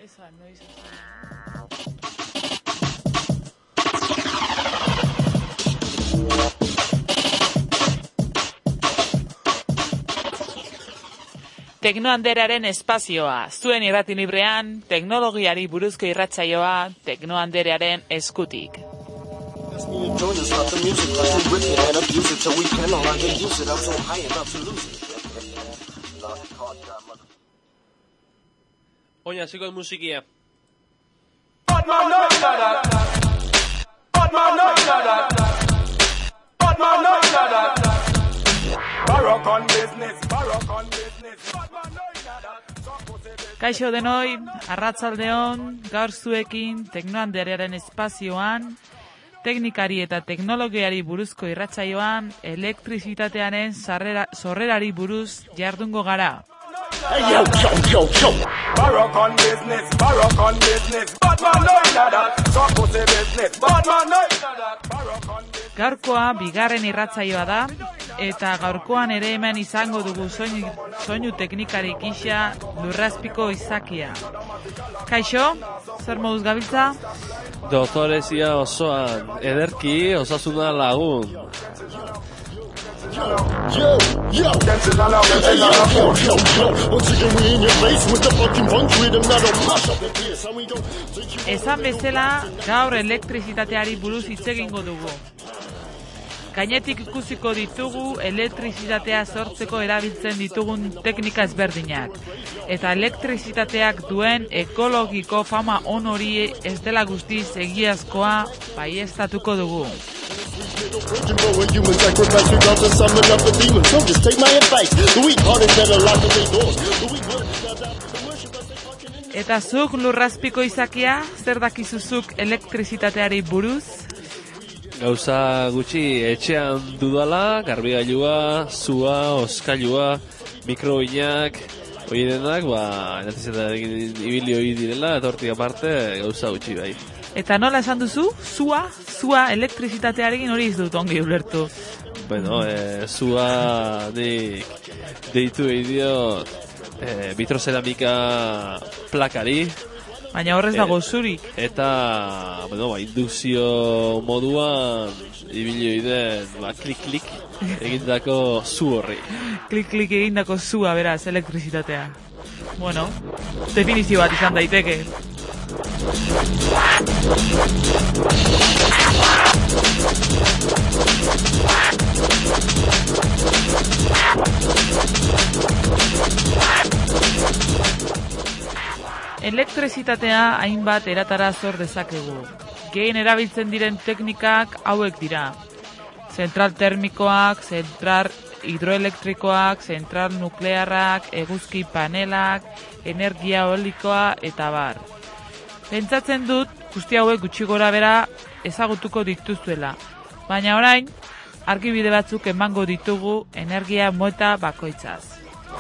Esa, noiz Teknoanderaren espazioa, zuen irrati librean, teknologiari buruzko irratsaioa, Teknoanderaren eskutik. Oina, hasiko musikia. Kaixo denoi, arratsaldeon, gaur zuekin Teknoanderaren espazioan, teknikari eta teknologiari buruzko irratsaioan, elektrizitatearen sorrerari buruz jardungo gara. Gaurkoa bigarren irratsaioa da, eta gaurkoan ere hemen izango dugu soinu teknikari gisa Lurrazpiko Izakia. Kaixo, zer moduz gabiltza? Doktorezia osoan, ederki, osasuna lagun. Esan bezala, gaur elektrizitateari buruz hitz egingo dugu. Gainetik ikusiko ditugu elektrizitatea sortzeko erabiltzen ditugun teknika ezberdinak. Eta elektrizitateak duen ekologiko fama on hori ez dela guztiz egiazkoa baieztatuko dugu. Eta zuk Lurrazpiko Izakia, zer dakizuzuk elektrizitateari buruz? Gauza gutxi etxean dudala, garbigailua, zua, oskailua, mikrobinak, hori denak, elektrizitatearekin ibili hori direla, eta hortik aparte gauza gutxi bai. Eta nola esan duzu? Zua elektrizitatearekin hori ez dut ongi ulertu. Bueno, zua nik deitu diot vitroceramika plakari. Baina horrez dago zurik. Eta, indukzio moduan ibili den, klik-klik egindako zu horri. Klik-klik egindako zua, beraz, elektrizitatea. Bueno, definizio bat izan daiteke. Elektrizitatea hainbat eratara zor dezakegu. Gehien erabiltzen diren teknikak hauek dira. Zentral termikoak, zentral hidroelektrikoak, zentral nuklearrak, eguzki panelak, energia eolikoa eta bar. Pentsatzen dut, guzti hauek gutxi gora bera ezagutuko dituzuela. Baina orain, argibide batzuk emango ditugu energia mota bakoitzaz.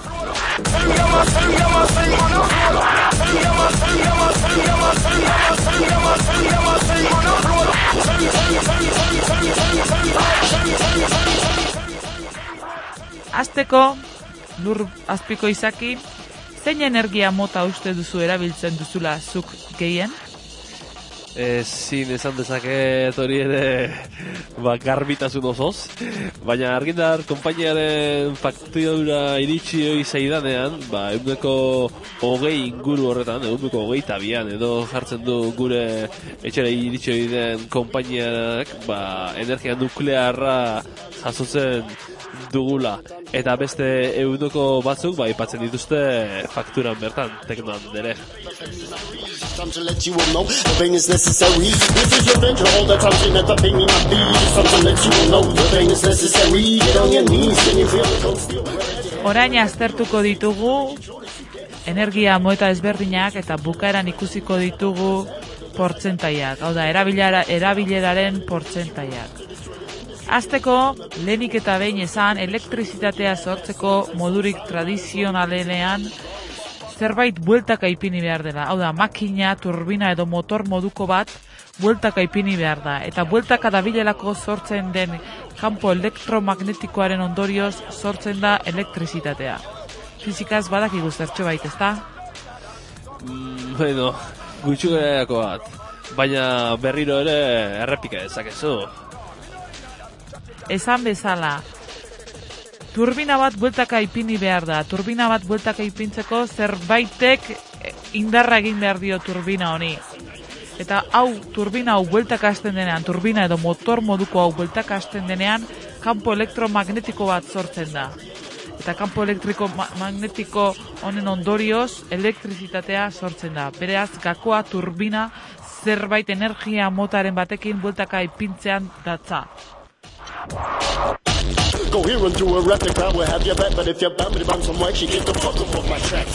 Hasteko, Lurrazpiko Izaki, zein energia mota uste duzu erabiltzen duzula zuk gehien? Ezin esan dezaket hori ere garbitasun osoz, baina argindar konpainiaren faktura iritsi hori zaidanean, 120 inguru horretan, 122 edo jartzen du gure etxera iritsi hori den konpainianak, energia nuklearra jasotzen dugula, eta beste 100 batzuk aipatzen dituzte fakturan bertan, Teknoander. Orain aztertuko ditugu energia mota ezberdinak eta bukaeran ikusiko ditugu portzentaiak, hau da, erabileraren portzentaiak. Hasteko, lehenik eta behin esan, elektrizitatea sortzeko modurik tradizionalenean zerbait bueltaka ipini behar dela. Hau da, makina, turbina edo motor moduko bat bueltaka ipini behar da. Eta bueltaka dabilelako sortzen den kanpo elektromagnetikoaren ondorioz sortzen da elektrizitatea. Fizikaz badakigu zertxo bait, ezta? Bueno, gutxu gehiagoko bat. Baina berriro ere errepika dezakezu. Esan bezala, turbina bat bueltaka ipini behar da. Turbina bat bueltaka ipintzeko zerbaitek indarra egin behar dio turbina honi. Eta turbina hau bueltaka hasten denean, turbina edo motor moduko hau bueltaka hasten denean, kanpo elektromagnetiko bat sortzen da. Eta kanpo magnetiko honen ondorioz elektrizitatea sortzen da. Beraz, gakoa turbina zerbait energia motaren batekin bueltaka ipintzean datza. Go here and do a rap, the crowd will have your back, but if you're bound to bang some white, she get the fuck up off my track.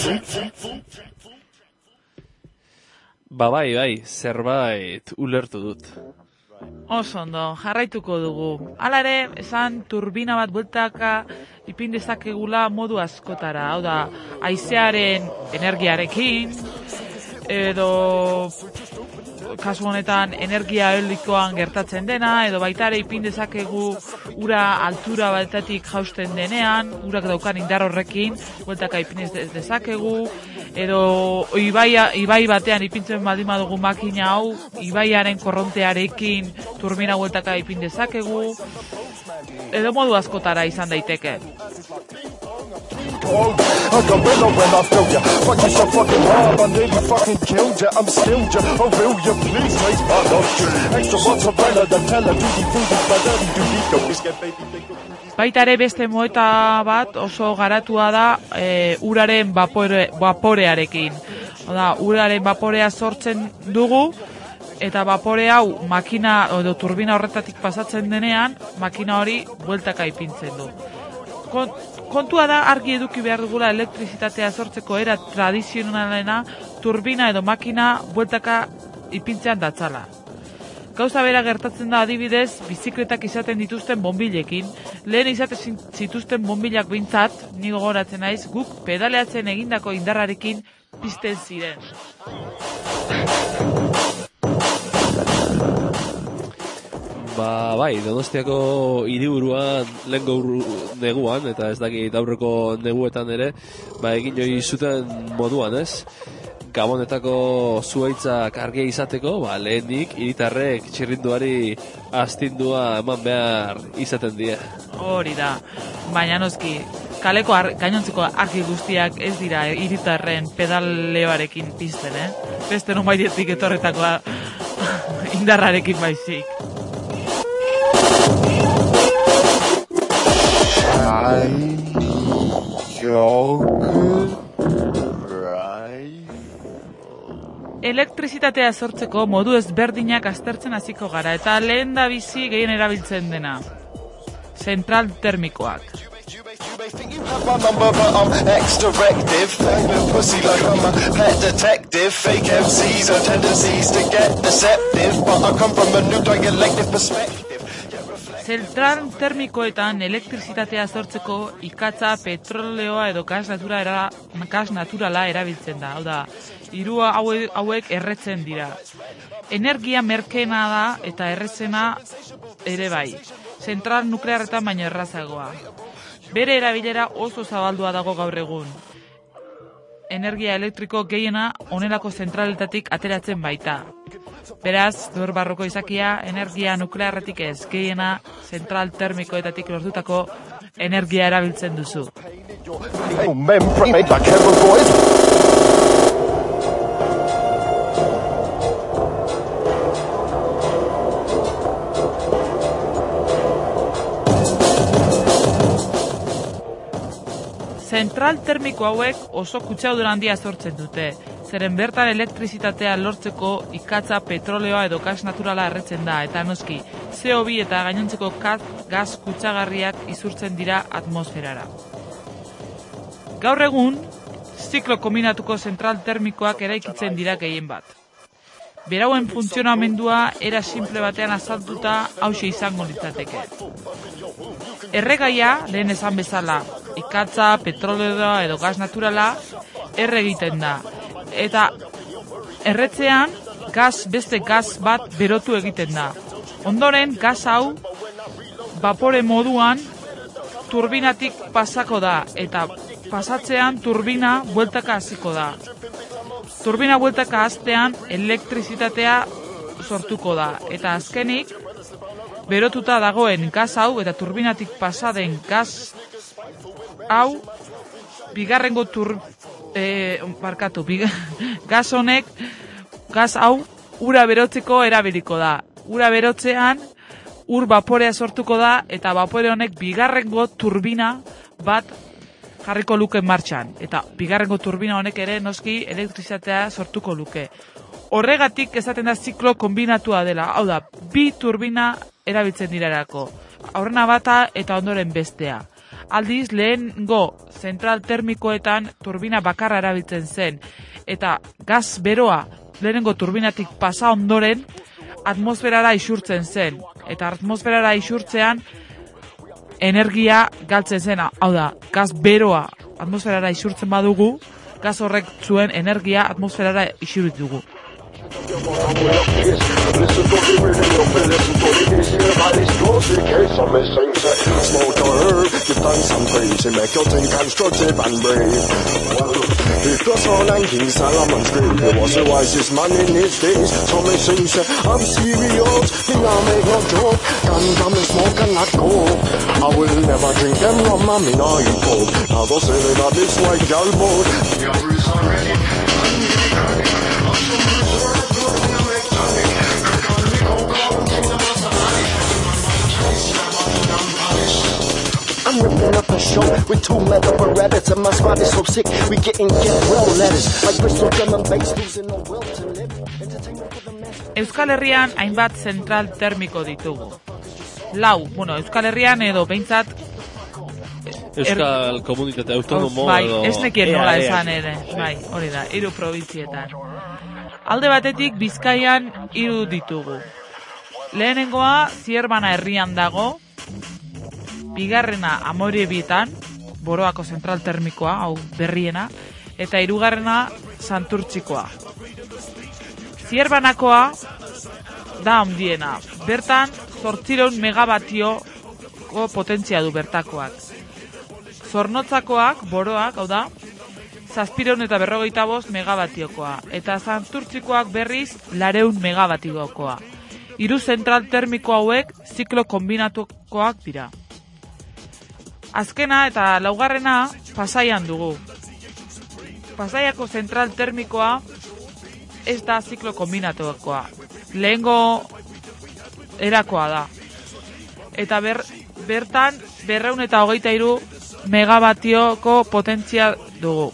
Bai, zerbait ulertu dut. Oso ondo, jarraituko dugu. Hala ere, esan turbina bat bueltaka ipin dezakegula modu askotara. Hau da, haizearen energiarekin, edo kasu honetan energia eolikoan gertatzen dena, edo baita ere ipin dezakegu ura altura batetik jausten denean, urak daukan indar horrekin, bueltaka ipin dezakegu, edo ibai batean ipintzen baldin badugu makina hau, ibaiaren korrontearekin turbina bueltaka ipin dezakegu, edo modu askotara izan daiteke. I got below when I feel ya. Fuck you so fucking hard, I nearly fucking killed ya. I'm still ya. Oh, will you please taste my love? Extra mozzarella, the teller, duty fruity, but duty go biscuit, baby. Baita ere beste moeta bat oso garatua da uraren vaporearekin. Oda, uraren vaporea sortzen dugu, eta vapore hau makina edo turbina horretatik pasatzen denean, makina hori bueltaka ipintzen du. Kontua da argi eduki behar dugula elektrizitatea sortzeko era tradizionalena turbina edo makina bueltaka ipintzean datzala. Gauza bera gertatzen da adibidez bizikletak izaten dituzten bonbilekin. Lehen izaten zituzten bonbilak behintzat, ni gogoratzen naiz, guk pedaleatzen egindako indarrarekin pizten ziren. Bai, Donostiako hiriburuan lehengo neguan, eta ez dakit aurreko neguetan ere, egin joi zuten moduan, ez? Gabonetako zuhaitzak argia izateko, lehenik hiritarrek txirrinduari astindua eman behar izaten die. Hori da, baina noski, kaleko gainontzeko argi guztiak ez dira hiritarren pedaleoarekin pizten, Beste nonbaitetik etorretakoa indarrarekin baizik. Elektrizitatea sortzeko modu ezberdinak aztertzen hasiko gara, eta lehen da bizi gehien erabiltzen dena. Zentral termikoak. Zentral termikoetan elektrizitatea sortzeko ikatza, petroleoa edo gas naturala erabiltzen da. Hau da, hiru hauek erretzen dira. Energia merkeena da eta erretzena ere bai. Zentral nuklearretan baino errazagoa. Bere erabilera oso zabaldua dago gaur egun. Energia elektriko gehiena honelako zentraletatik ateratzen baita. Beraz, gaur barroko izakia, energia nuklearretik ez, gehiena zentral termikoetatik lortutako energia erabiltzen duzu. Zentral termiko hauek oso kutsadura handia sortzen dute, zeren bertan elektrizitatea lortzeko ikatza, petroleoa edo gas naturala erretzen da, eta noski, CO2 eta gainontzeko gas kutsagarriak izurtzen dira atmosferara. Gaur egun, ziklo kombinatuko zentral termikoak eraikitzen dira gehien bat. Berauen funtzionamendua era simple batean azalduta hauxe izango litzateke. Erregaia, lehen esan bezala, ikatza, petroleoa edo gas naturala erre egiten da. Eta erretzean beste gas bat berotu egiten da. Ondoren, gas hau vapore moduan turbinatik pasako da, eta pasatzean turbina bueltaka hasiko da. turbina bueltaka hastean elektrizitatea sortuko da. Eta azkenik, berotuta dagoen gaz hau eta turbinatik pasaden gaz hau, bigarrengo gaz hau ura berotzeko erabiliko da. Ura berotzean, ur vaporea sortuko da, eta vapore honek bigarrengo turbina bat jarriko luke martxan. Eta bigarrengo turbina honek ere noski elektrizitatea sortuko luke. Horregatik esaten da ziklo kombinatua dela. Hau da, bi turbina erabiltzen dirarako. Aurrena bata eta ondoren bestea. Aldiz, lehengo zentral termikoetan turbina bakarra erabiltzen zen. Eta gaz beroa lehenengo turbinatik pasa ondoren atmosferara isurtzen zen. Eta atmosferara isurtzean energia galtzen zen. Hau da, gaz beroa atmosferara isurtzen badugu, gaz horrek zuen energia atmosferara isurit dugu. Listen to the rhythm, listen to the bass, everybody's close in case I'm missing. Smoke or herb, give thanks and praise, make you think constructive and brave. Well, it was all in King Solomon's grave, he was the wisest man in his days. So me sing, say, I'm serious, me not make no joke. Ganja me smoke and not coke. I will never drink them rum and me not eat coke. Now don't say that this white girl boat. Your breeze already, I'm ripping up a show with 2 metal Berettas, and my squad is so sick we get well letters like Bristol drum and bass losing no will to live. Entertainment for the masses. Euskal Herrian hainbat zentral termiko ditugu. Euskal Herrian edo behintzat Euskal komunitate autonomo edo... ez nekien nola esan ere, hori da, 3 probintzietan. Alde batetik Bizkaian 3 ditugu. Lehenengoa Zierbana herrian dago, bigarrena Amorebietan, Boroako zentral termikoa, hau berriena, eta 3. Santurtzikoa. Zierbanakoa da handiena, bertan 800 megabatioko potentzia du bertakoak. Zornotzakoak, Boroak, hau da, 725 megabatiokoa, eta Santurtzikoak berriz 400 megabatiokoa. 3 zentral termiko hauek ziklo kombinatukoak dira. Azkena eta 4. Pasaian dugu. Pasaiako zentral termikoa ez da ziklo kombinatukoa. Lehengo erakoa da. Eta bertan 223 megabatioko potentzia dugu.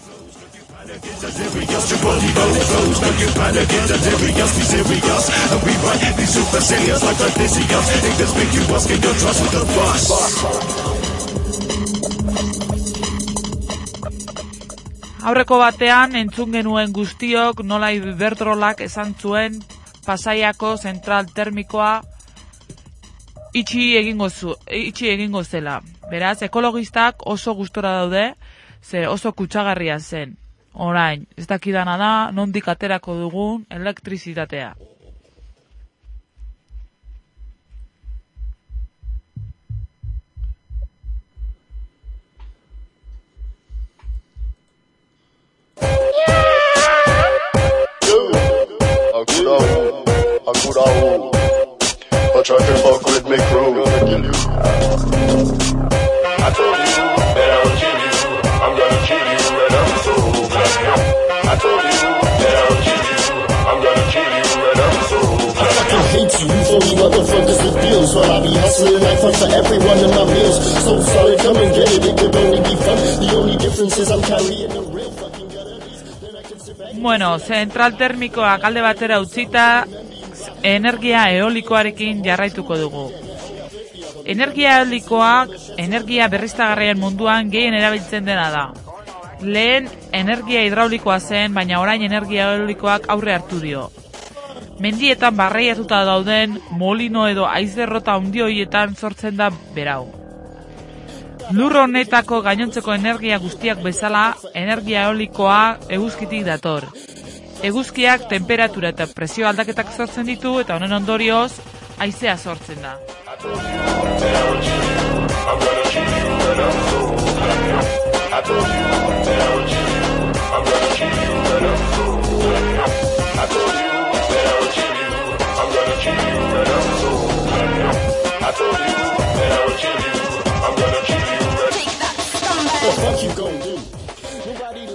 Aurreko batean entzun genuen guztiok nola Iberdrolak esan zuen Pasaiako zentral termikoa itxi egingo zela. Beraz, ekologistak oso gustora daude, ze oso kutsagarria zen. Orain, ez dakidana da, nondik aterako dugun elektrizitatea. I try to fuck with me crew. I told you that I'll kill you. I'm gonna kill you and I'm so glad. I told you that I'll kill you. I'm gonna kill you and I'm so glad. I fucking hate you, phony motherfuckers with deals. While I be hustling, I fuck for everyone in my meals. So sorry, come and get it, it could only be fun. The only difference is I'm carrying the real fucking gunners. Then I can sit back. Bueno, zentral termikoak alde batera utzita, energia eolikoarekin jarraituko dugu. Energia eolikoak energia berriztagarrien munduan gehien erabiltzen dena da. Lehen energia hidraulikoa zen, baina orain energia eolikoak aurre hartu dio. Mendietan barreiatuta dauden molino edo haizerrota handi horietan sortzen da berau. Lur honetako gainontzeko energia guztiak bezala, energia eolikoa eguzkitik dator. Eguzkiak temperatura eta presio aldaketak sortzen ditu eta honen ondorioz haizea sortzen da.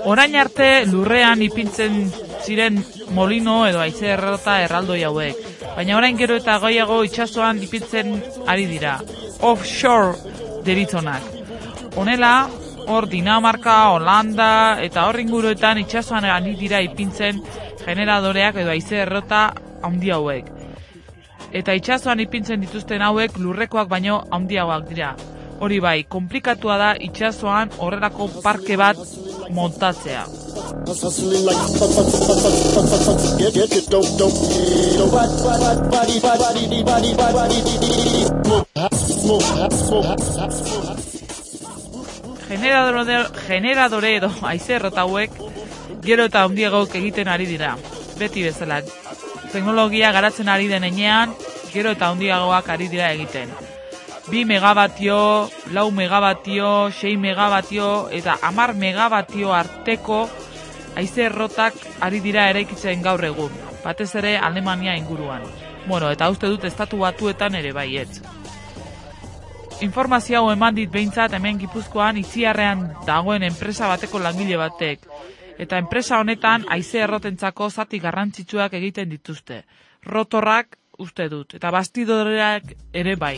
Orain arte lurrean ipintzen ziren molino edo haize errota erraldoi hauek, baina orain gero eta gehiago itsasoan ipintzen ari dira, offshore deritzonak. Honela, hor Dinamarka, Holanda eta hor inguruetan itsasoan ari dira ipintzen generadoreak edo haize errota handi hauek. Eta itsasoan ipintzen dituzten hauek lurrekoak baino handiagoak dira. Hori bai, konplikatua da itsasoan horrelako parke bat montatzea. Generadore edo haize errota hauek gero eta handiagok egiten ari dira. Beti bezala, teknologia garatzen ari den heinean, gero eta handiagoak ari dira egiten. 2 megabatio, 4 megabatio, 6 megabatio eta 10 megabatio arteko haize errotak ari dira eraikitzen gaur egun, batez ere Alemania inguruan. Bueno, eta uste dut estatu batuetan ere baietz. Informazio hau eman dit behintzat hemen Gipuzkoan Itziarrean dagoen enpresa bateko langile batek. Eta enpresa honetan haize errotentzako zati garrantzitsuak egiten dituzte. Rotorrak uste dut, eta bastidoreak ere bai.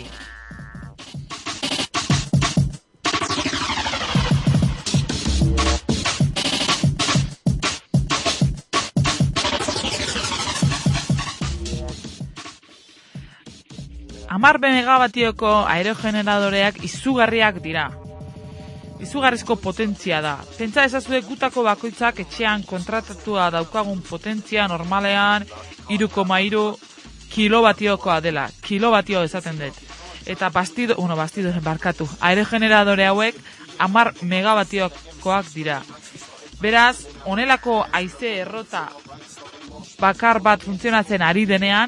Hamar megabatioko aerogeneradoreak izugarriak dira. Izugarrizko potentzia da. Pentsa ezazue gutako bakoitzak etxean kontratatua daukagun potentzia normalean 3,3 kilobatiokoa dela. Kilobatio esaten dut. Eta bastidoren barkatu. Aerogeneradore hauek 10 megabatiokoak dira. Beraz, honelako haize errota bakar bat funtzionatzen ari denean,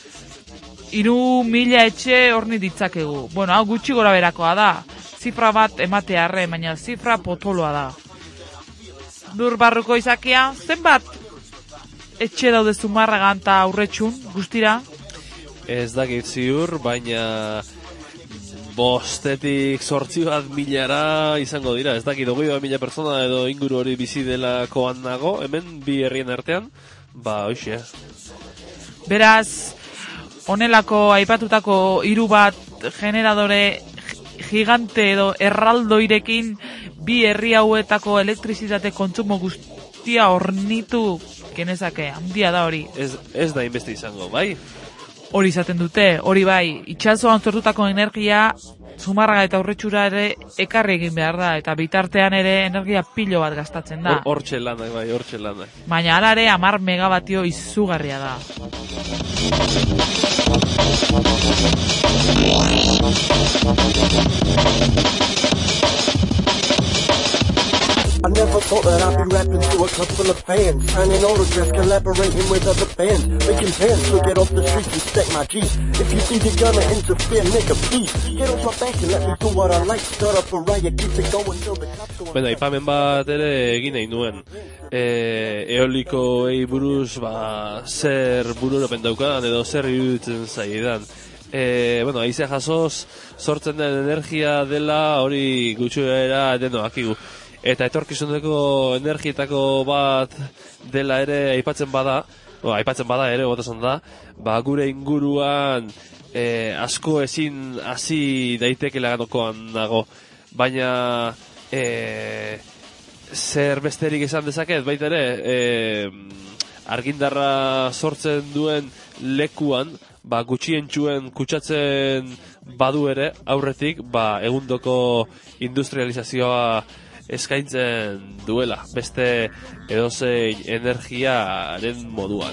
3.000 etxe horni ditzakegu. Bueno, hau gutxi gora berakoa da. Zifra bat ematearre, baina zifra potoloa da. Lur barruko izakia, zenbat etxe daude Zumarragan eta Aurretxun, guztira? Ez dakit ziur, baina 5.000 izango dira. Ez dakit 20.000 persona edo inguru hori bizi delakoan nago, hemen bi herrien artean, hoxe. Beraz, honelako aipatutako 3 bat generadore gigante edo erraldoirekin bi herri hauetako elektrizitate kontsumo guztia hornitu genezake, handia da hori. Ez da inbeste izango, bai? Hori izaten dute, hori bai, itsasoan sortutako energia Zumarraga eta Aurretxura ere ekarri egin behar da, eta bitartean ere energia pilo bat gastatzen da. Hortxe lanak, bai, hortxe lanak. Baina hala ere 10 megabatio izugarria da. I never thought that I'd be rapping to a couple of fans, signing autographs, collaborating with other bands, making plans to get off the streets and stack my G's. If you think you're gonna interfere, nigga, please get off my back and let me do what I like. Start up a riot, keep it going till the cops go. Bueno, aipamen bat ere egin nahi nuen. Eolikoei buruz, zer bururopen daukadan edo zer iruditzen zaidan. Bueno, haizea jasoz sortzen den energia dela hori gutxuera denoakigu. Eta etorkizuneko energietako bat dela ere aipatzen bada ere, gotasun da, gure inguruan asko ezin hasi daitekela ganokoan nago. Baina zer besterik esan dezaket, baita ere, argindarra sortzen duen lekuan, gutxientxuen kutsatzen badu ere, aurretik, egundoko industrializazioa eskaintzen duela, beste edozein energiaren moduan.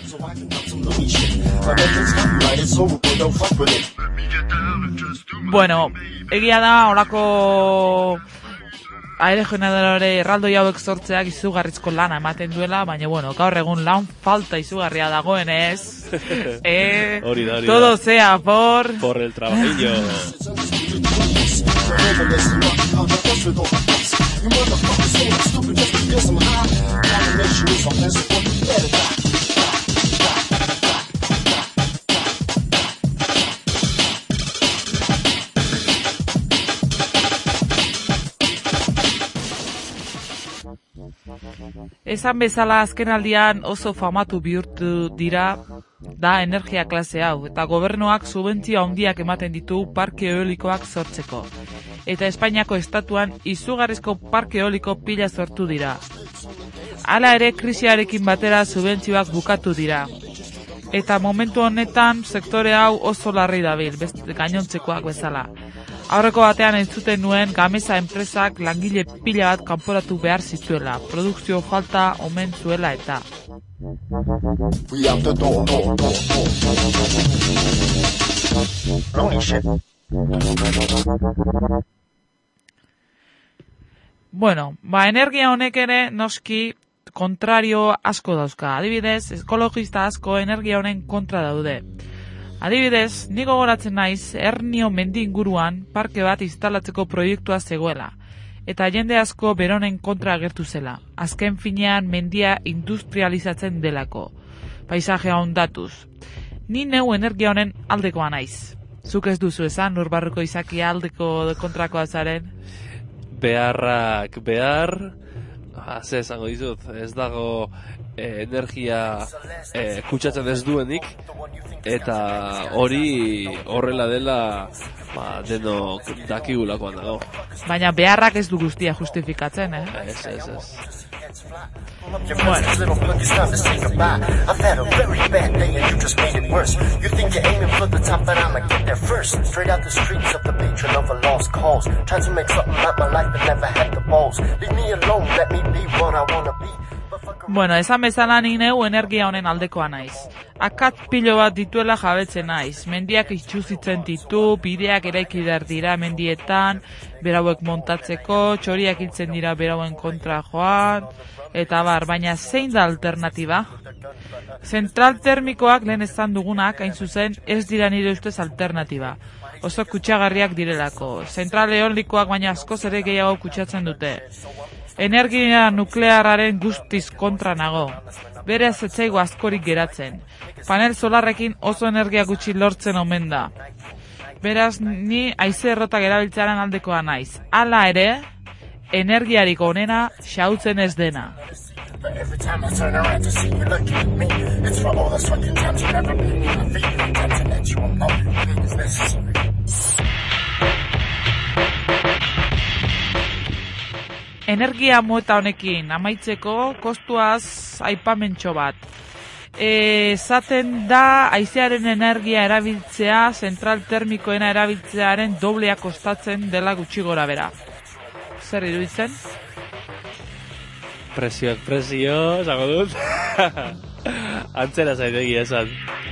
Bueno, egia da, horako aerogeneradore erraldoi hauek sortzeak izugarrizko lana ematen duela, baina bueno, gaur egun lan falta izugarria dagoenez, hori da. Todo sea por el trabajillo. esan bezala azkenaldian oso famatu bihurtu dira da energia klase hau, eta gobernuak subentzio handiak ematen ditu parke eolikoak sortzeko. Eta Espainiako estatuan izugarrizko parke eoliko pila sortu dira. Hala ere, krisiarekin batera subentzioak bukatu dira. Eta momentu honetan sektore hau oso larri dabil, gainontzekoak bezala. Aurreko batean entzuten nuen Gamesa enpresak langile pila bat kanporatu behar zituela, produkzio falta omen zuela eta. Bueno, energia honek ere noski kontrario asko dauzka. Adibidez, ekologista asko energia honen kontra daude. Adibidez, ni gogoratzen naiz Hernio mendi inguruan parke bat instalatzeko proiektua zegoela, eta jende asko beronen kontra agertu zela. Azken finean mendia industrializatzen delako, paisajea hondatuz. Ni neu energia honen aldekoa naiz. Zuk ez duzu esan, Nurbarruko Izakia aldeko kontrakoa zaren? Beharrak behar, ze esango dizut, ez dago energia kutsatzen ez duenik, eta hori horrela dela denok dakigulakoan dago. Baina beharrak ez du guztia justifikatzen, Ez. Bueno, esan bezala ni neu energia honen aldekoa naiz. Akat pilo bat dituela jabetzen naiz. Mendiak itxuzitzen ditu, bideak eraiki behar dira mendietan, berauek montatzeko, txoriak hiltzen dira berauen kontra joan, eta baina zein da alternatiba? Zentral termikoak lehen esan dugunak, hain zuzen, ez dira nire ustez alternatiba. Oso kutsagarriak direlako. Zentral eolikoak baina askoz ere gehiago kutsatzen dute. Energia nuklearraren guztiz kontra nago. Berez etzaigo askorik geratzen. Panel solarrekin oso energia gutxi lortzen omen da. Beraz, ni haize errotak erabiltzearen aldekoa naiz. Hala ere, energiarik onena xautzen ez dena. Energia mota honekin amaitzeko kostuaz aipamentxo bat. Zaten da haizearen energia erabiltzea zentral termikoena erabiltzearen doblea kostatzen dela gutxi gora bera. Zer iruditzen? Presioak presio, esango dut. Antzera zaitegi esan.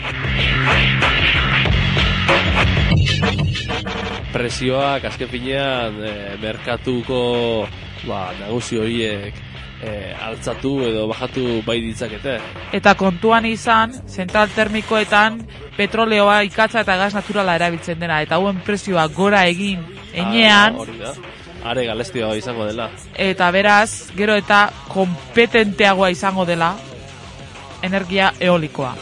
Presioak azken finean merkatuko nagusi horiek altzatu edo bajatu bai ditzakete. Eta kontuan izan, zentral termikoetan petroleoa, ikatza eta gas naturala erabiltzen dena, eta hauen presioa gora egin enean, hori da. Are galestioa izango dela. Eta beraz, gero eta kompetenteagoa izango dela energia eolikoa.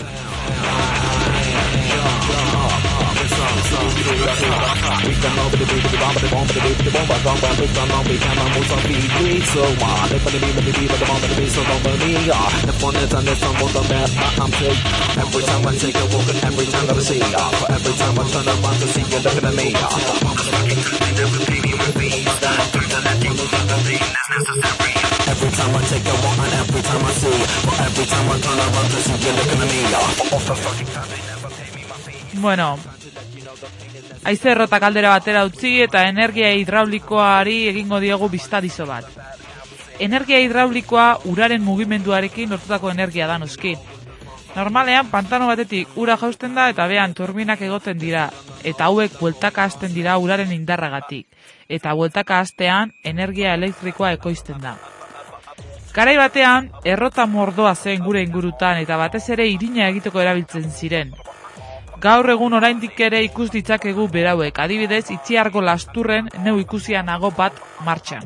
Bueno, haize errotak aldera batera utzi eta energia hidraulikoari egingo diogu bistadizo bat. Energia hidraulikoa uraren mugimenduarekin lortutako energia da noski. Normalean pantano batetik ura jausten da eta behan turbinak egoten dira, eta hauek bueltaka hasten dira uraren indarragatik, eta bueltaka hastean energia elektrikoa ekoizten da. Garai batean, errota mordoa zen gure ingurutan eta batez ere irina egiteko erabiltzen ziren. Gaur egun oraindik ere ikus ditzakegu berauek, adibidez Itziargo Lasturren neu ikusia nago bat martxan.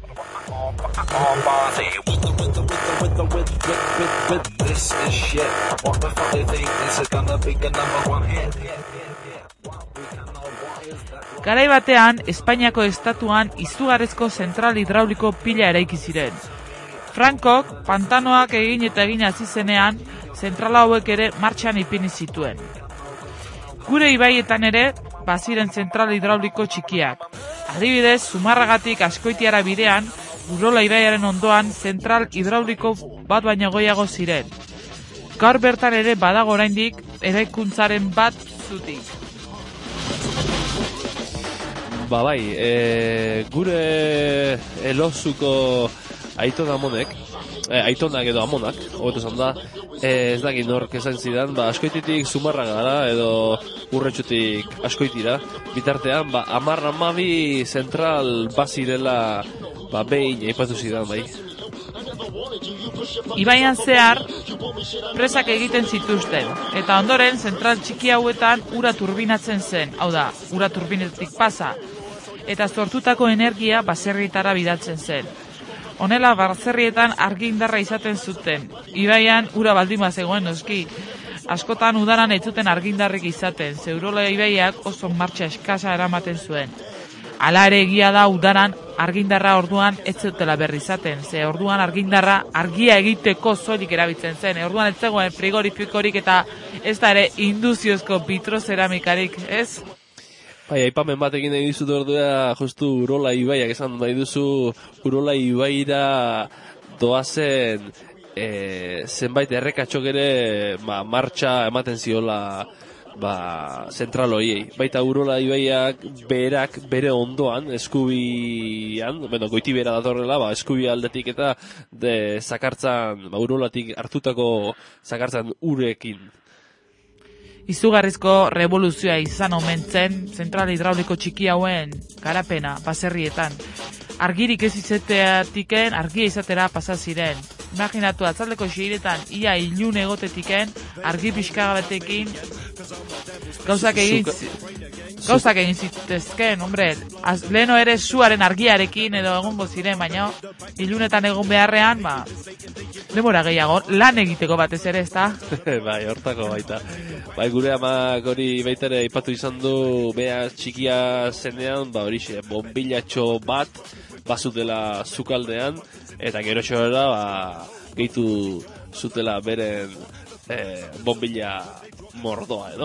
Garai batean, Espainiako estatuan izugarrezko zentral hidrauliko pila eraiki ziren. Frankok pantanoak egin eta egin hasi zenean, zentrala hauek ere martxan ipini zituen. Gure ibaietan ere, baziren zentral hidrauliko txikiak. Adibidez, Zumarragatik Azkoitiara bidean, Urola ibaiaren ondoan zentral hidrauliko bat baino gehiago ziren. Gaur bertan ere badago oraindik eraikuntzaren bat zutik. Bai, gure Elozuko aitonak edo amonak, hobeto esan da, ez dakit nork esan zidan, Azkoititik Zumarra gara edo Urretxutik Azkoitira, bitartean, 10-12 zentral bazirela behin aipatu zidan, bai. Ibaian zehar, presak egiten zituzten, eta ondoren zentral txiki hauetan ura turbinatzen zen, hau da, ura turbinetik pasa, eta sortutako energia baserrietara bidaltzen zen. Honela, baserrietan argindarra izaten zuten. Ibaian ura baldin bazegoen noski. Askotan udaran ez zuten argindarrik izaten, ze Urola ibaiak oso martxa eskasa eramaten zuen. Hala ere egia da udaran argindarra orduan ez zutela berri izaten, ze orduan argindarra argia egiteko soilik erabiltzen zen. Orduan ez zegoen frigorifikorik eta ez da ere induziozko vitrozeramikarik, ez? Bai, aipamen batekin egin dizut ordua justu Urola ibaiak esan nahi duzu Urola ibaira doazen zenbait errekatxok ere martxa ematen ziola zentral hoiei. Baita Urola ibaiak berak bere ondoan eskubian, goiti bera datorrela, eskubi aldetik eta zakartzan, Urolatik hartutako zakartzan urekin. Izugarrizko revoluzioa izan omen zen zentral hidrauliko txiki hauen garapena baserrietan. Argirik ez izateatiken, argia izatera pasa ziren. Imaginatu, atzaldeko seiretan ia ilun egotetiken, argi pixkagabetekin gauzak egin zitezken, hombre. Leheno ere zuaren argiarekin edo egongo ziren, baina ilunetan egon beharrean, denbora gehiago, lan egiteko batez ere, ez da? Bai, hortako baita. Bai, gure amak hori baitere aipatu izan du, bea txikia zenean, horixe, bombilatxo bat bazutela zukaldean, eta gero txorera, gehitu zutela beren bombilla mordoa edo.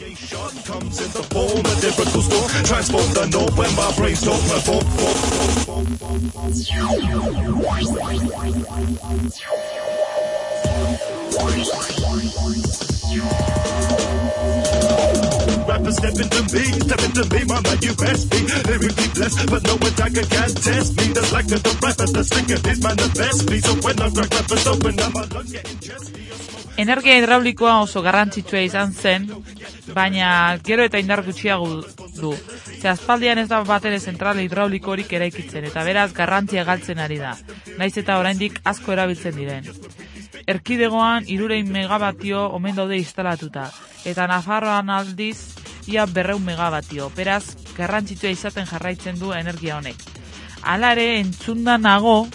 Rappers step into me, mama, you best be lyrically blessed, but no attacker can test me. That's like the rapper, the slicker is manifest me. So when I'm cracked up and open, I'm a lunge getting chesty. Energia hidraulikoa oso garrantzitsua izan zen, baina gero eta indar gutxiago du. Ze aspaldian ez da batere zentral hidraulikorik eraikitzen, eta beraz garrantzia galtzen ari da. Naiz eta oraindik asko erabiltzen diren. Erkidegoan 300 megabatio omen daude instalatuta, eta Nafarroan aldiz ia 200 megabatio, beraz garrantzitsua izaten jarraitzen du energia honek. Hala ere, entzunda nago,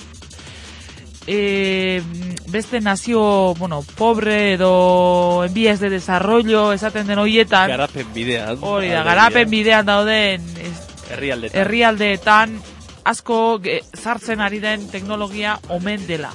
beste nazio, pobre edo en vías de desarrollo esaten den hoietan, garapen bidean, hori da, garapen bidean dauden herrialdeetan asko sartzen ari den teknologia omen dela.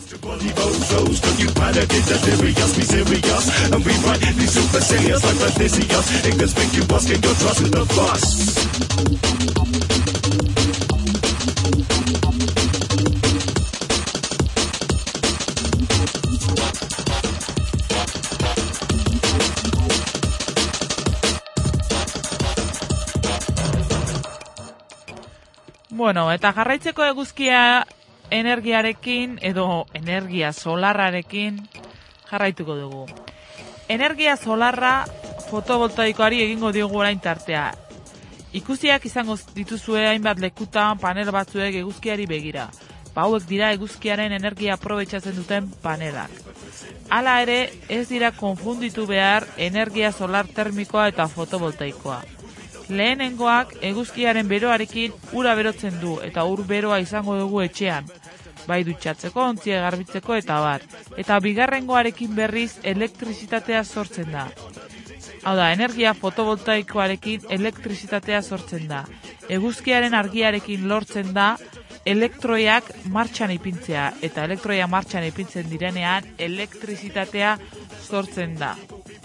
Bueno, eta jarraitzeko eguzkia energiarekin edo energia solarrarekin jarraituko dugu. Energia solarra fotovoltaikoari egingo diogu orain tartea. Ikusiak izango dituzue hainbat lekutan panel batzuek eguzkiari begira. Hauek dira eguzkiaren energia aprobetxatzen duten panelak. Hala ere, ez dira konfunditu behar energia solar termikoa eta fotovoltaikoa. Lehenengoak eguzkiaren beroarekin ura berotzen du eta ur beroa izango dugu etxean, bai dutxatzeko, ontzia garbitzeko eta bar. Eta bigarrengoarekin berriz elektrizitatea sortzen da. Hau da, energia fotovoltaikoarekin elektrizitatea sortzen da. Eguzkiaren argiarekin lortzen da elektroiak martxan ipintzea, eta elektroiak martxan ipintzen direnean elektrizitatea sortzen da.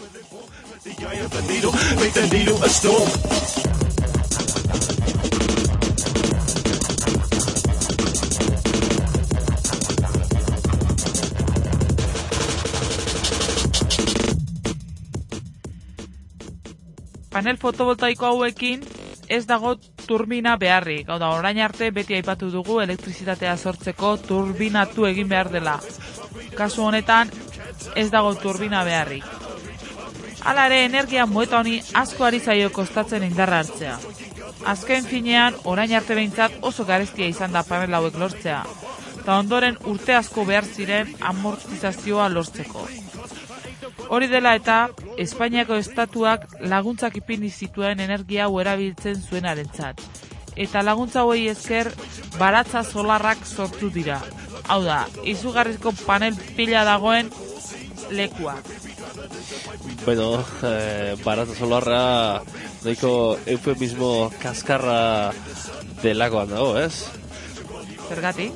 Panel fotovoltaiko hauekin ez dago turbina beharrik. Hau da, orain arte beti aipatu dugu elektrizitatea sortzeko turbinatu egin behar dela. Kasu honetan ez dago turbina beharrik. Hala ere, energia moeta honi asko ari zaio kostatzen indarra hartzea. Azken finean, orain arte behintzat oso garestia izan da panel hauek lortzea, eta ondoren urte asko behar ziren amortizazioa lortzeko. Hori dela eta, Espainiako estatuak laguntzak ipini zituen energia hau erabiltzen zuenarentzat. Eta laguntza hauei esker baratza solarrak sortu dira. Hau da, izugarrizko panel pila dagoen lekuak. Bueno, baratza solarra nahiko eufemismo kaskarra delakoan dago, ez? Zergatik?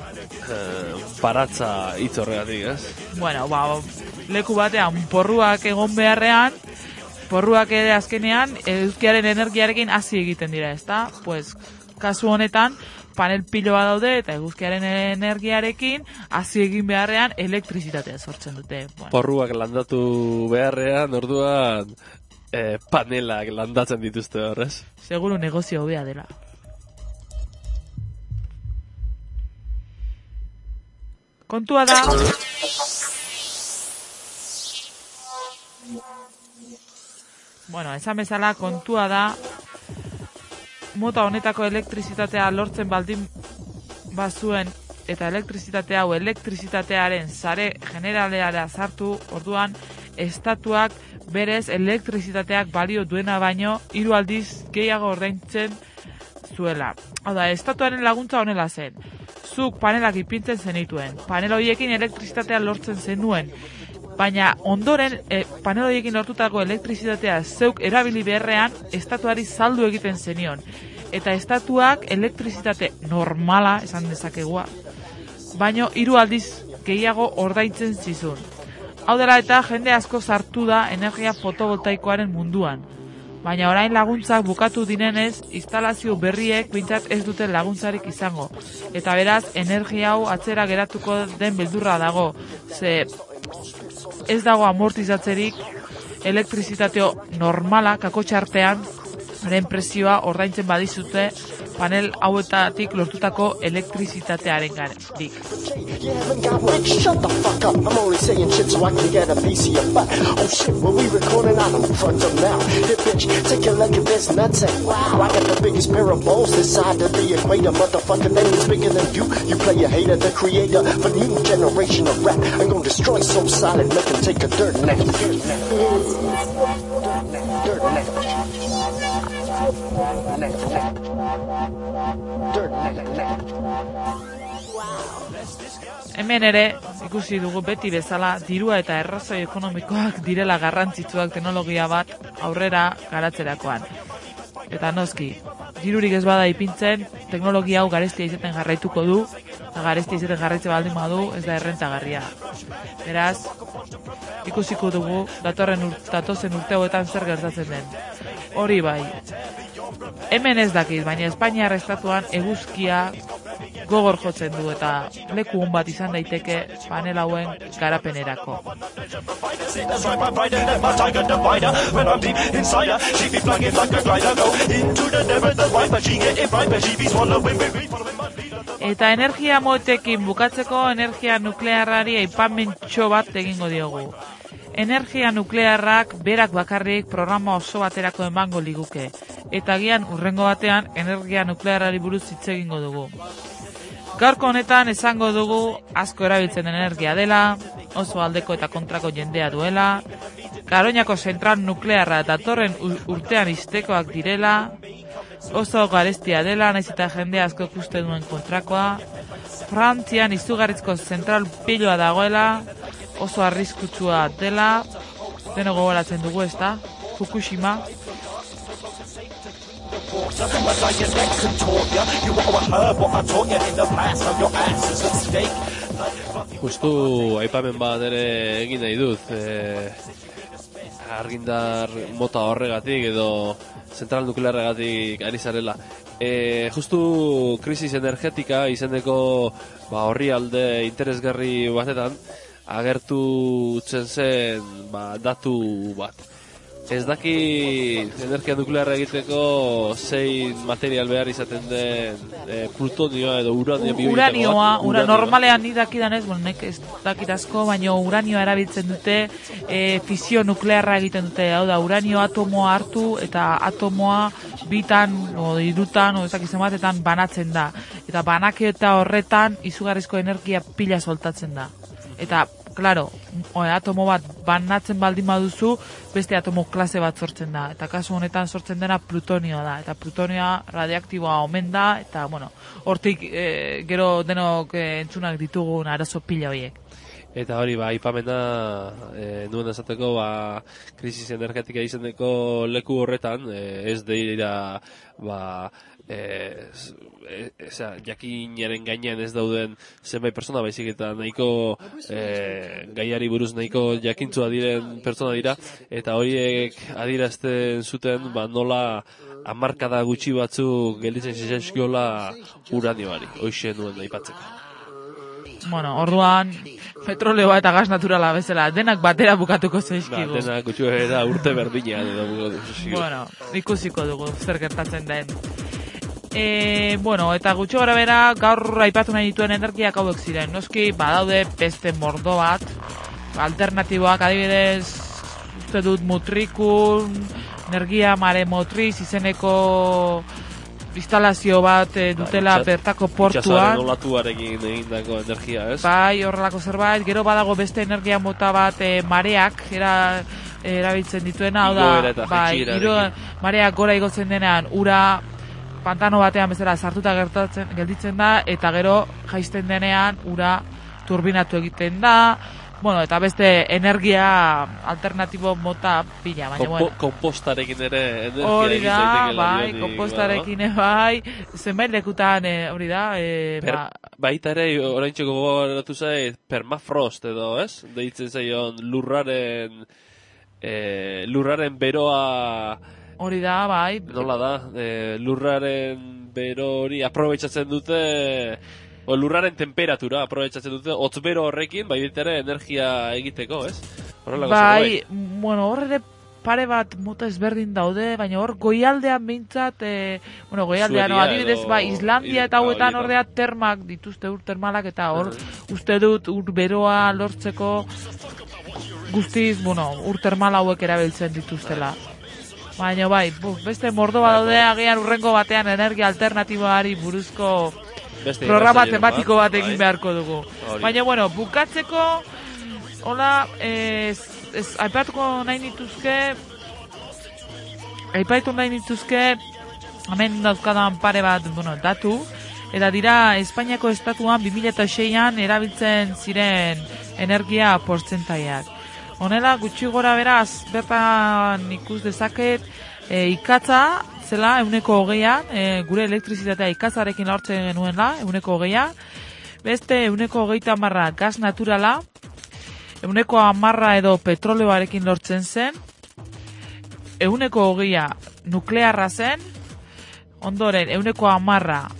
Baratza hitz horregatik, ez? Bueno, leku batean porruak egon beharrean, porruak ere azkenean eguzkiaren energiarekin hasi egiten dira, ezta? Pues, kasu honetan, panel piloa daude eta eguzkiaren energiarekin hasi egin beharrean elektrizitatea sortzen dute. Bueno. Porruak landatu beharrean, orduan panelak landatzen dituzte horrez. Seguru negozio hobea dela. Kontua da... Bueno, esan bezala kontua da mota honetako elektrizitatea lortzen baldin bazuen eta elektrizitatea hau elektrizitatearen sare generaleara sartu, orduan estatuak berez elektrizitateak balio duena baino 3 aldiz gehiago ordaintzen zuela. Hau da, estatuaren laguntza honela zen. Zuk panelak ipintzen zenituen. Panel horiekin elektrizitatea lortzen zenuen. Baina ondoren panel horiekin lortutako elektrizitatea zeuk erabili beharrean estatuari saldu egiten zenion. Eta estatuak elektrizitate normala, esan dezakegua, baino 3 aldiz gehiago ordaintzen zizun. Hau dela eta jende asko sartu da energia fotovoltaikoaren munduan. Baina orain laguntzak bukatu dinenez, instalazio berriek bintzat ez dute laguntzarik izango. Eta beraz, energia hau atzera geratuko den beldurra dago. Ze ez dago amortizatzerik elektrizitateo normala, kakotxartean, presioa ordaintzen badizute panel hauetatik lortutako elektrizitatearen garetik. You haven't got rich, shut the fuck up. I'm only saying shit so I can get a piece of your butt. Oh shit, when we recording, I don't front them now. Hey bitch, take a look at this nutsack. Wow, I got the biggest pair of balls this side of the equator. Motherfucker, name is bigger than you. You play a hater, the creator for new generation of rap. I'm gonna destroy so solid, make them take a dirt nap. Dirt nap. Dirt nap. Dirt nap. Hemen ere, ikusi dugu beti bezala, dirua eta errazoi ekonomikoak direla garrantzitsuak teknologia bat aurrera garatzerakoan. Eta noski, dirurik ez bada ipintzen, teknologia hau garestia izaten jarraituko du, eta garestia izaten jarraitze baldin badu, ez da errentagarria. Beraz, ikusiko dugu datozen urte hauetan zer gertatzen den. Hori bai, hemen ez dakit, baina Espainiar estatuan eguzkia gogor jotzen du eta leku on bat izan daiteke panel hauen garapenerako. Eta energia motekin bukatzeko energia nuklearrari aipamentxo bat egingo diogu. Energia nuklearrak berak bakarrik programa oso baterako emango liguke. Eta agian hurrengo batean energia nuklearrari buruz hitz egingo dugu. Gaurko honetan esango dugu asko erabiltzen den energia dela, oso aldeko eta kontrako jendea duela, Garoñako zentral nuklearra datorren urtean iztekoak direla, oso garestia dela, naiz eta jende asko ikusten duen kontrakoa, Frantzian izugarrizko zentral piloa dagoela, oso arriskutsua dela, deno gogoratzen dugu, ezta? Fukushima. Nothing but lying that contort ya. You all heard what I taught you in the past. Now your ass is at stake. Justu aipamen bat ere egin nahi dut. Argindar mota horregatik edo zentral nuklearregatik ari zarela. Justu krisis energetika izeneko horri alde interesgarri batetan agertu zen datu bat. Ez daki energia nuklearra egiteko zein material behar izaten den plutonioa edo uranioa. Normalean ni dakidanez, nek ez dakit asko, baina uranioa erabiltzen dute fisio nuklearra egiten dute. Hau da, uranio atomoa hartu eta atomoa bitan o hirutan o ezakizen batetan banatzen da. Eta banaketa horretan izugarrizko energia pila soltatzen da. Eta claro, atomo bat banatzen baldin baduzu, beste atomo klase bat sortzen da. Eta kasu honetan sortzen dena plutonioa da. Eta plutonioa radioaktiboa omen da, eta bueno, hortik gero denok entzunak ditugun arazo pila horiek. Eta hori, aipamena nuen esateko, krisis energetika izeneko leku horretan, ez dira, jakinaren gainean ez dauden zenbait pertsona, baizik eta nahiko gaiari buruz nahiko jakintzua diren pertsona dira, eta horiek adierazten zuten nola hamarkada gutxi batzuk gelditzen zizkiola uranioari, hoxe nuen aipatzeko. Bueno, orduan petroleoa eta gas naturala bezala denak batera bukatuko zaizkigu. Denak gutxuera urte berdinean edo bukatuko zaizkigu. Bueno, ikusiko dugu zer gertatzen den. Bueno, eta gutxi gara bera, gaur aipatu nahi dituen energiak hauek ziren. Noski, badaude beste mordo bat, alternatiboak, adibidez, uste dut mutrikun, energia maremotriz izeneko instalazio bat dutela bertako portuan. Itxasaren olatuarekin egindako energia, ez? Bai, horrelako zerbait. Gero badago beste energia mota bat mareak erabiltzen dituena. Mareak gora igotzen denean ura pantano batean bezala sartuta gelditzen da, eta gero jaisten denean ura turbinatu egiten da. Bueno, eta beste energia alternatibo mota pila, baina bueno. Kompostarekin ere energia hori egin da, zaiteke bai, kompostarekin bai, zenbait lekutan hori da. Baita ere, oraintxeko gogoratu zait, permafrost edo, ez? Deitzen zaion lurraren beroa. Hori da, bai. Nola da, lurraren bero hori aprobetxatzen dute, lurraren temperatura aprobetxatzen dute, hotzbero horrekin, bai ere energia egiteko, ez? Bai, bueno, horre pare bat mota ezberdin daude, baina hor goialdean behintzat, goialdean, adibidez, Islandia eta hauetan ordea termak dituzte, ur termalak, eta hor uste dut ur beroa lortzeko guztiz, ur termal hauek erabiltzen dituztela. Baina bai, beste mordo bat daude, agian urrengo batean energia alternatiboari buruzko programa tematiko bat egin beharko dugu. Baina, bueno, bukatzeko, hola, aipatuko nahi nituzke, hemen dauzkadan pare bat, datu, eta dira, Espainiako estatuan 2006an erabiltzen ziren energia portzentaiak. Honela, gutxi gora beraz, bertan ikus dezaket, ikatza, zela, 120, gure elektrizitatea ikatzarekin lortzen genuela, 120, beste 130 gas naturala, 110 edo petroleoarekin lortzen zen, 120 nuklearra zen, ondoren 110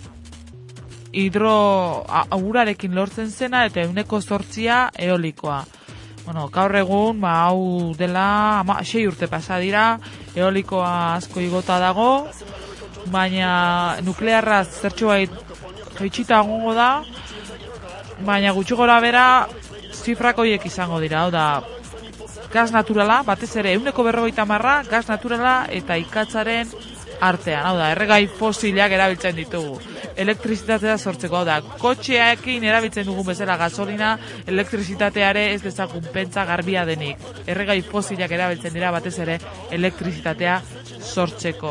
urarekin lortzen zena, eta 108 eolikoa. Bueno, gaur egun, hau dela 6 urte pasa dira, eolikoa asko igota dago, baina nuklearra zertxo bait jaitsita egongo da, baina gutxi gora bera zifrakoiek izango dira, hau da, gas naturala, batez ere 150 gas naturala eta ikatzaren artean, hau da, erregai fosilak erabiltzen ditugu. Elektrizitatea sortzeko, hau da, kotxeekin erabiltzen dugun bezala gasolina, elektrizitateare ez dezagun pentsa garbia denik. Erregai fosilak erabiltzen dira batez ere elektrizitatea sortzeko.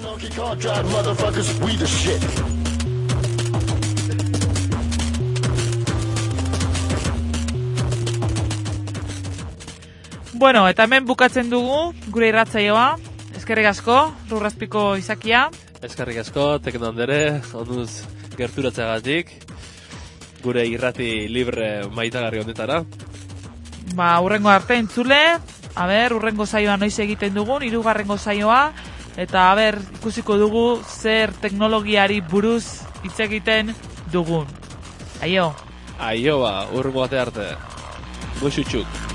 Bueno, eta hemen bukatzen dugu gure irratsaioa. Eskerrik asko, Lurrazpiko Izakia. Eskarrik asko, Tekno Andere, onduz gerturatzeagatik, gure irrati libre maitagarri honetara. Urrengo arte entzule, urrengo saioa noiz egiten dugun, 3. saioa, eta ikusiko dugu zer teknologiari buruz hitz egiten dugun. Aio! Aio urrengo bate arte. Goxutxuk.